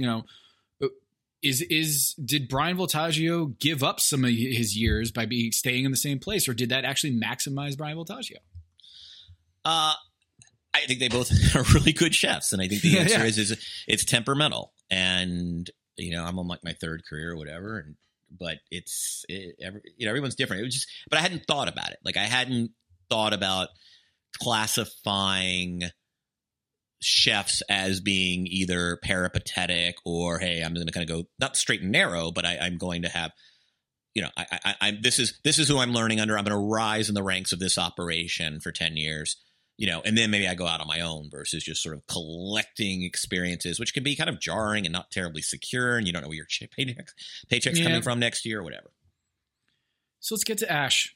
did Brian Voltaggio give up some of his years by staying in the same place, or did that actually maximize Brian Voltaggio? I think they both are really good chefs. And I think the answer is it's temperamental. And, I'm on like my 3rd career or whatever. And but everyone's different. It was just, but I hadn't thought about it. Like I hadn't thought about classifying chefs as being either peripatetic or, hey, I'm going to kind of go not straight and narrow, but I'm going to have, this is who I'm learning under. I'm going to rise in the ranks of this operation for 10 years, and then maybe I go out on my own versus just sort of collecting experiences, which can be kind of jarring and not terribly secure. And you don't know where your paycheck's coming from next year or whatever. So let's get to Ash.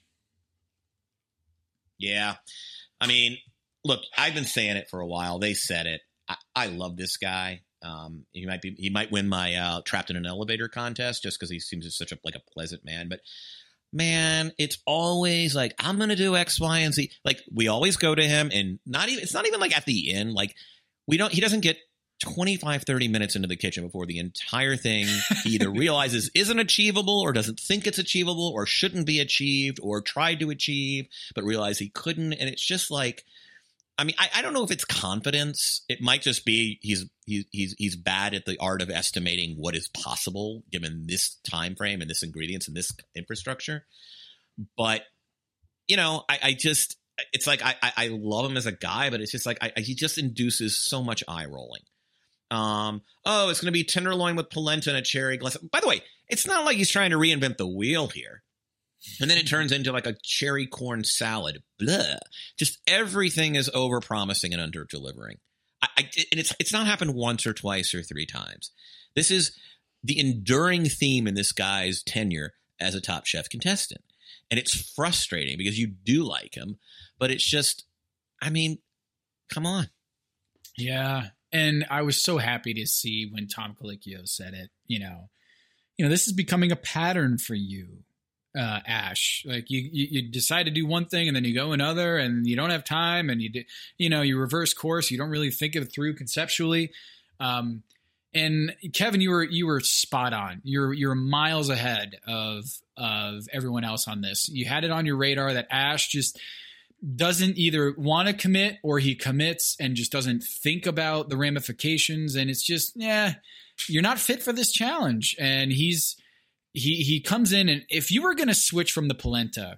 Yeah. I mean, look, I've been saying it for a while. They said it. I love this guy. He might win my trapped in an elevator contest just because he seems such a pleasant man. But man, it's always like, I'm going to do X, Y, and Z. Like we always go to him, and it's not even like at the end. Like he doesn't get 25, 30 minutes into the kitchen before the entire thing he either realizes isn't achievable or doesn't think it's achievable or shouldn't be achieved or tried to achieve but realized he couldn't. And it's just like, I mean, I don't know if it's confidence. It might just be he's bad at the art of estimating what is possible given this time frame and this ingredients and this infrastructure. But I just, it's like I love him as a guy, but it's just like he just induces so much eye rolling. It's going to be tenderloin with polenta and a cherry glass. By the way, it's not like he's trying to reinvent the wheel here. And then it turns into like a cherry corn salad. Blah. Just everything is over promising and under delivering. And it's not happened once or twice or three times. This is the enduring theme in this guy's tenure as a Top Chef contestant. And it's frustrating because you do like him, but it's just, I mean, come on. Yeah. And I was so happy to see when Tom Colicchio said it, this is becoming a pattern for you. Ash, like you decide to do one thing and then you go another and you don't have time and you reverse course. You don't really think it through conceptually. And Kevin, you were spot on. You're miles ahead of everyone else on this. You had it on your radar that Ash just doesn't either want to commit or he commits and just doesn't think about the ramifications. And it's just, you're not fit for this challenge. And he comes in, and if you were going to switch from the polenta,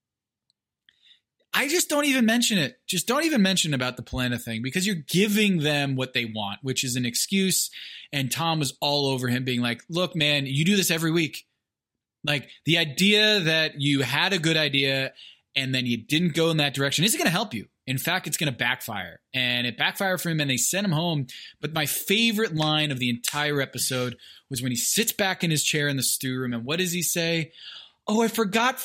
I just don't even mention it. Just don't even mention about the polenta thing because you're giving them what they want, which is an excuse. And Tom was all over him being like, look, man, you do this every week. Like the idea that you had a good idea and then you didn't go in that direction isn't going to help you. In fact, it's going to backfire. And it backfired for him and they sent him home. But my favorite line of the entire episode was when he sits back in his chair in the stew room. And what does he say? Oh, I forgot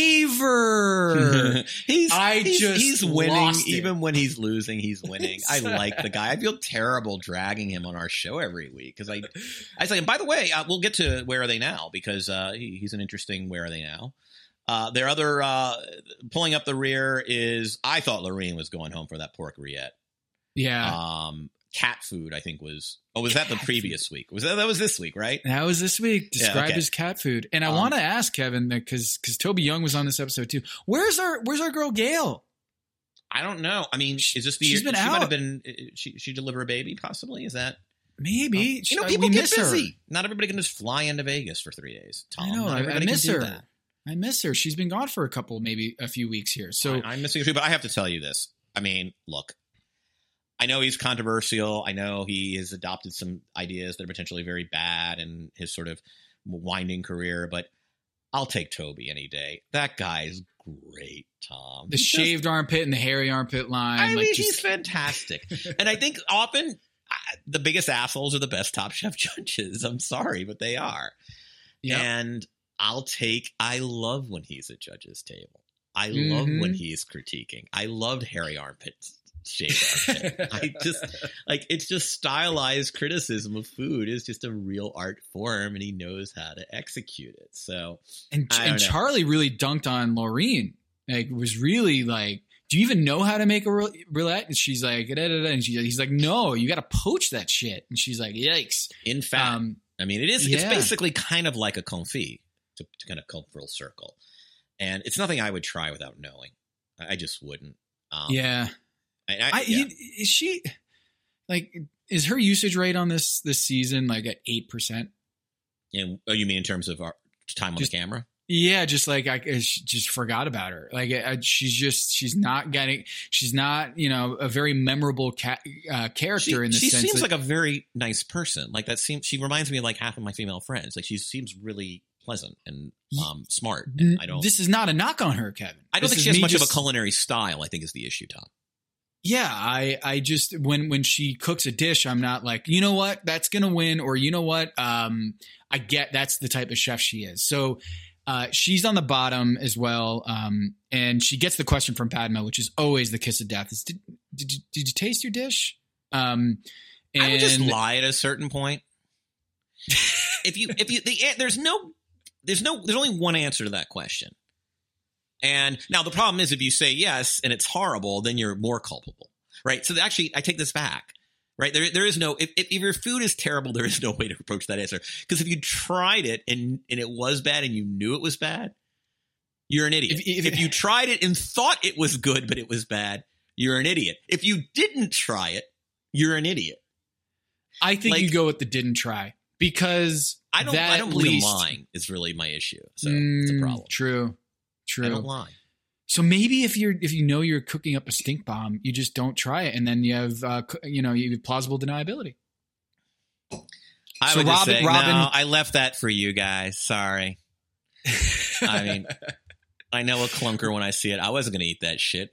flavor. he's winning. It. Even when he's losing, he's winning. I like the guy. I feel terrible dragging him on our show every week. Because I say, and by the way, we'll get to Where Are They Now? Because he's an interesting Where Are They Now? Their other pulling up the rear is, I thought Lorene was going home for that pork rillette. Yeah. Cat food, I think was that the previous week? That was this week, right? That was this week. Described as cat food. And I want to ask Kevin, because Toby Young was on this episode too. Where's our girl Gail? I don't know. I mean, is this the she's year? Been she out. might have been. She deliver a baby, possibly. Is that maybe? People get busy. Not everybody can just fly into Vegas for 3 days. Tom, I know. I miss her. I miss her. She's been gone for maybe a few weeks here. So I'm missing her too. But I have to tell you this. I mean, look. I know he's controversial. I know he has adopted some ideas that are potentially very bad in his sort of winding career, but I'll take Toby any day. That guy's great, Tom. The shaved armpit and the hairy armpit line. I mean, he's fantastic. And I think often the biggest assholes are the best Top Chef judges. I'm sorry, but they are. Yep. And I love when he's at judge's table. I love when he's critiquing. I loved hairy armpits. I just it's just stylized criticism of food is just a real art form and he knows how to execute it. So and Charlie really dunked on Lorene. Like was really like, do you even know how to make a rillette? And she's like, and he's like, no, you got to poach that shit. And she's like, yikes. In fact, I mean, it's basically kind of like a confit to kind of come full circle. And it's nothing I would try without knowing. I just wouldn't. Is she like? Is her usage rate on this season like at 8%? And you mean in terms of time on the camera. Yeah, just like I just forgot about her. Like she's not a very memorable character in the sense. She seems like a very nice person. Like she reminds me of like half of my female friends. Like she seems really pleasant and smart. And this is not a knock on her, Kevin. I don't think she has much of a culinary style, I think is the issue, Tom. Yeah, I just when she cooks a dish, I'm not like, you know what, that's gonna win, or you know what, I get that's the type of chef she is. So she's on the bottom as well, and she gets the question from Padma, which is always the kiss of death: is did you taste your dish? And I would just lie at a certain point. There's only one answer to that question. And now the problem is if you say yes and it's horrible, then you're more culpable, right? So actually, I take this back, right? There is no, if your food is terrible, there is no way to approach that answer. Because if you tried it and it was bad and you knew it was bad, you're an idiot. If you tried it and thought it was good, but it was bad, you're an idiot. If you didn't try it, you're an idiot. I think you go with the didn't try because I don't believe lying is really my issue. So it's a problem. True. I don't lie. So maybe if you know you're cooking up a stink bomb, you just don't try it, and then you have you have plausible deniability. I would just say, no, I left that for you guys. Sorry. I mean, I know a clunker when I see it. I wasn't going to eat that shit.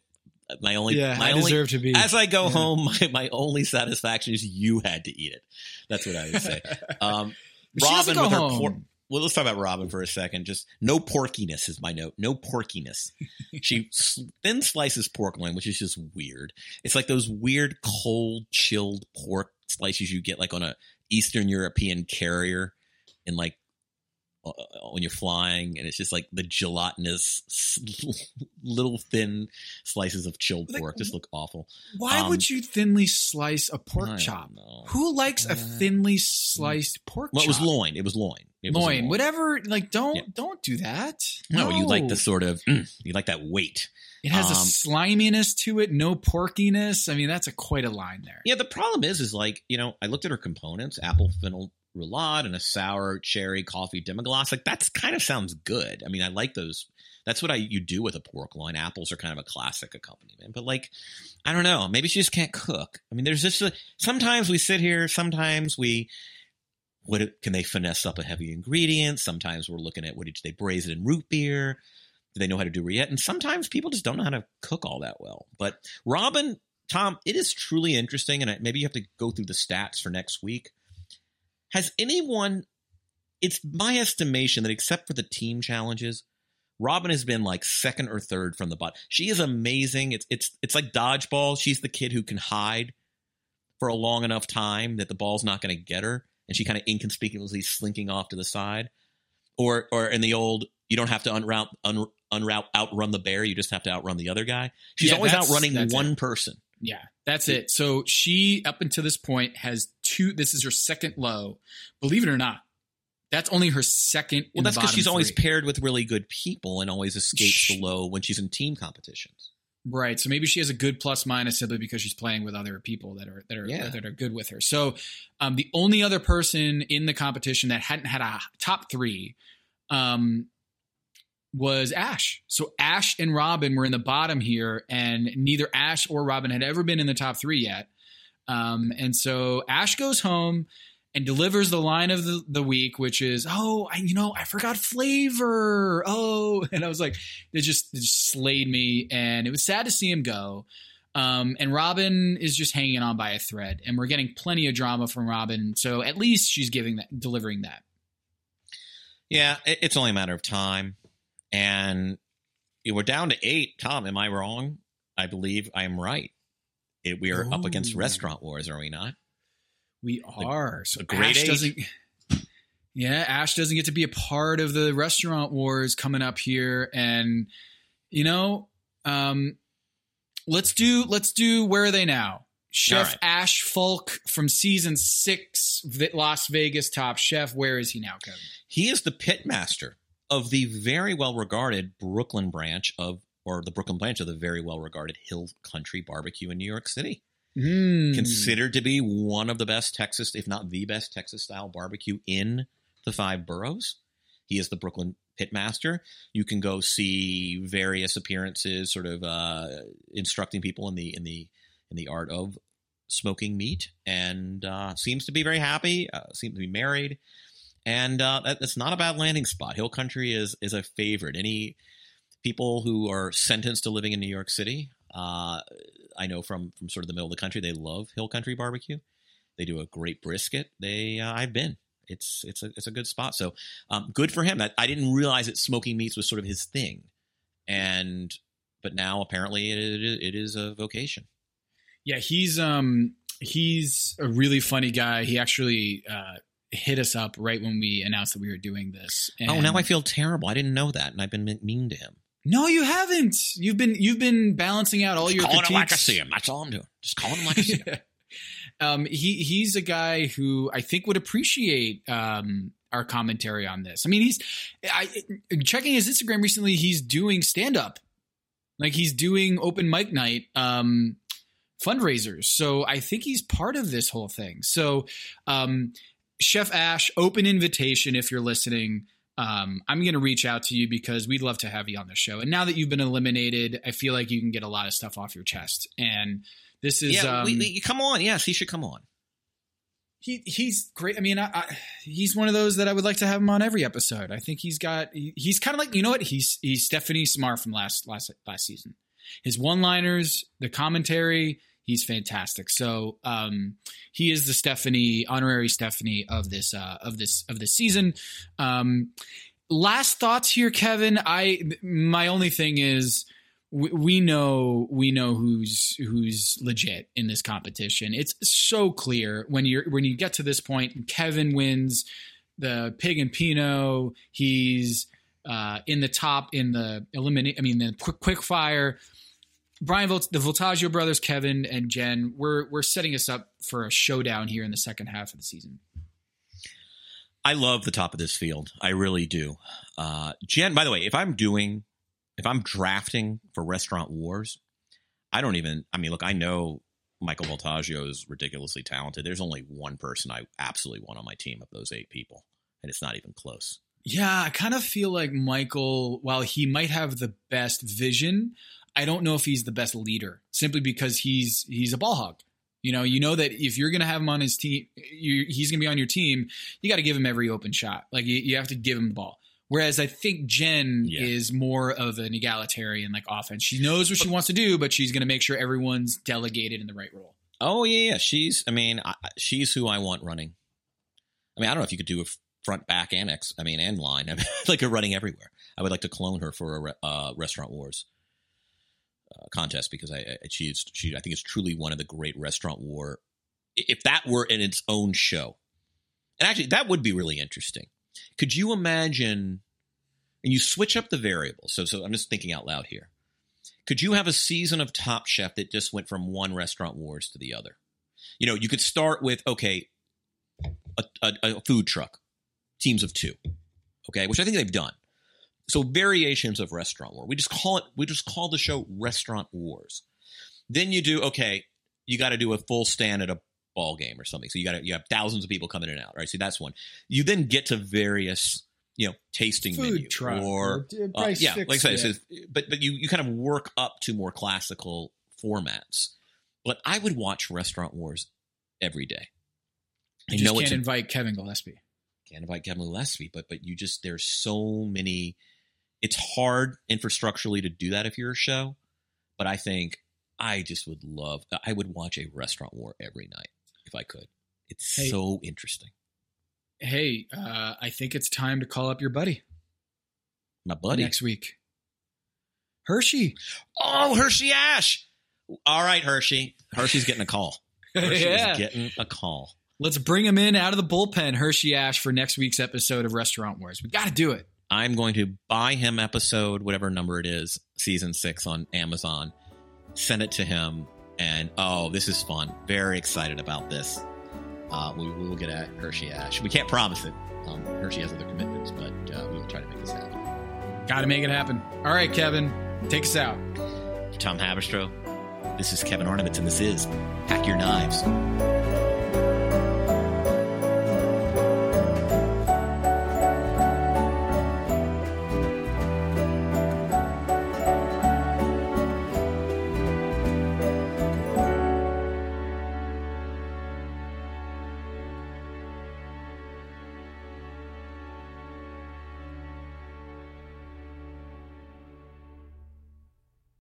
I deserve to be. As I go home, my only satisfaction is you had to eat it. That's what I would say. Robin with her pork. Well, let's talk about Robin for a second. Just no porkiness is my note. No porkiness. She thin slices pork loin, which is just weird. It's like those weird cold chilled pork slices you get like on a Eastern European carrier in like when you're flying, and it's just like the gelatinous little thin slices of chilled pork just look awful. Why would you thinly slice a pork chop? Who likes a thinly sliced pork chop? Well, it was loin. Loin, whatever. Like, don't do that. No, you like the sort of you like that weight. It has a sliminess to it, no porkiness. I mean, that's quite a line there. Yeah, the problem is like, I looked at her components: apple fennel roulade and a sour cherry coffee demi-glace. Like that kind of sounds good. I mean, I like those. That's what you do with a pork loin. Apples are kind of a classic accompaniment, but like, I don't know. Maybe she just can't cook. I mean, there's just sometimes we sit here. Sometimes can they finesse up a heavy ingredient? Sometimes we're looking at did they braise it in root beer? Do they know how to do rillette? And sometimes people just don't know how to cook all that well. But Robin, Tom, it is truly interesting, and maybe you have to go through the stats for next week. Has anyone, it's my estimation that except for the team challenges, Robin has been like second or third from the bottom. She is amazing. It's like dodgeball. She's the kid who can hide for a long enough time that the ball's not going to get her, and she kind of inconspicuously slinking off to the side. Or in the old, you don't have to outrun the bear. You just have to outrun the other guy. She's always outrunning one person. Yeah, that's it. So she, up until this point, has this is her second low. Believe it or not, that's only her second. Well, that's because she's always paired with really good people and always escapes the low when she's in team competitions. Right. So maybe she has a good plus minus simply because she's playing with other people that are good with her. So the only other person in the competition that hadn't had a top three was Ash. So Ash and Robin were in the bottom here, and neither Ash or Robin had ever been in the top three yet. And so Ash goes home and delivers the line of the week, which is, I forgot flavor. Oh, and I was like, it just slayed me. And it was sad to see him go. And Robin is just hanging on by a thread, and we're getting plenty of drama from Robin. So at least she's delivering that. Yeah, it's only a matter of time. And we're down to 8. Tom, am I wrong? I believe I am right. We are up against Restaurant Wars, are we not? We are. So Ash doesn't get to be a part of the Restaurant Wars coming up here. And, let's do Where Are They Now? Chef Ash Falk from season 6, Las Vegas Top Chef. Where is he now, Kevin? He is the pitmaster of the very well-regarded Brooklyn branch of the very well-regarded Hill Country Barbecue in New York City. Considered to be one of the best Texas, if not the best Texas-style barbecue in the 5 boroughs. He is the Brooklyn pitmaster. You can go see various appearances, sort of instructing people in the art of smoking meat, and seems to be very happy. Seems to be married, and that's not a bad landing spot. Hill Country is a favorite. Any people who are sentenced to living in New York City, I know from sort of the middle of the country, they love Hill Country barbecue. They do a great brisket. I've been. It's a good spot. So good for him. I didn't realize that smoking meats was sort of his thing, but now apparently it is a vocation. Yeah, he's a really funny guy. He actually hit us up right when we announced that we were doing this. And now I feel terrible. I didn't know that, and I've been mean to him. No, you haven't. You've been balancing out all your critiques. Calling him like I see him. That's all I'm doing. Just calling him like I see him. He's a guy who I think would appreciate our commentary on this. I mean, checking his Instagram recently. He's doing stand up, like he's doing open mic night fundraisers. So I think he's part of this whole thing. So Chef Ash, open invitation if you're listening. I'm going to reach out to you because we'd love to have you on the show. And now that you've been eliminated, I feel like you can get a lot of stuff off your chest. And this is come on. Yes, he should come on. He's great. I mean, he's one of those that I would like to have him on every episode. I think he's kind of like, you know what? He's Stephanie Smart from last season. His one-liners, the commentary, he's fantastic. So he is the honorary Stephanie of this season. Last thoughts here, Kevin. My only thing is we know who's legit in this competition. It's so clear when you get to this point. Kevin wins the Pig and Pinot. He's in the top in the the quick fire. Brian, the Voltaggio brothers, Kevin and Jen, we're setting us up for a showdown here in the second half of the season. I love the top of this field. I really do. Jen, by the way, if I'm drafting for Restaurant Wars, look, I know Michael Voltaggio is ridiculously talented. There's only one person I absolutely want on my team of those 8 people, and it's not even close. Yeah, I kind of feel like Michael, while he might have the best vision, I don't know if he's the best leader, simply because he's a ball hog. You know that if you're going to have him on his team, he's going to be on your team. You got to give him every open shot. Like you have to give him the ball. Whereas I think Jen is more of an egalitarian, like offense. She knows what she wants to do, but she's going to make sure everyone's delegated in the right role. Oh yeah. She's who I want running. I don't know if you could do a front, back, and line. Like her running everywhere. I would like to clone her for a Restaurant Wars contest, because I think it's truly one of the great Restaurant War. If that were in its own show, and actually that would be really interesting. Could you imagine, and you switch up the variables? So I'm just thinking out loud here. Could you have a season of Top Chef that just went from one Restaurant Wars to the other? You could start with, okay, a food truck, teams of 2, okay, which I think they've done. So variations of Restaurant War. We just call the show Restaurant Wars. Then you got to do a full stand at a ball game or something. So you have thousands of people coming in and out, right? So that's one. You then get to various, tasting food menus truck or like I said, but you kind of work up to more classical formats. But I would watch Restaurant Wars every day. You just can't invite Kevin Gillespie. Can't invite Kevin Gillespie, but there's so many. It's hard infrastructurally to do that if you're a show, but I think I would watch a Restaurant War every night if I could. It's so interesting. Hey, I think it's time to call up your buddy. My buddy? Next week. Hershey. Oh, Hershey Ash. All right, Hershey. Hershey's getting a call. Hershey is getting a call. Let's bring him in out of the bullpen, Hershey Ash, for next week's episode of Restaurant Wars. We got to do it. I'm going to buy him episode, whatever number it is, season 6 on Amazon, send it to him, and this is fun. Very excited about this. We will get at Hershey Ash. We can't promise it. Hershey has other commitments, but we will try to make this happen. Got to make it happen. All right, Kevin, take us out. Tom Haberstroh, this is Kevin Arnovitz, and this is Pack Your Knives.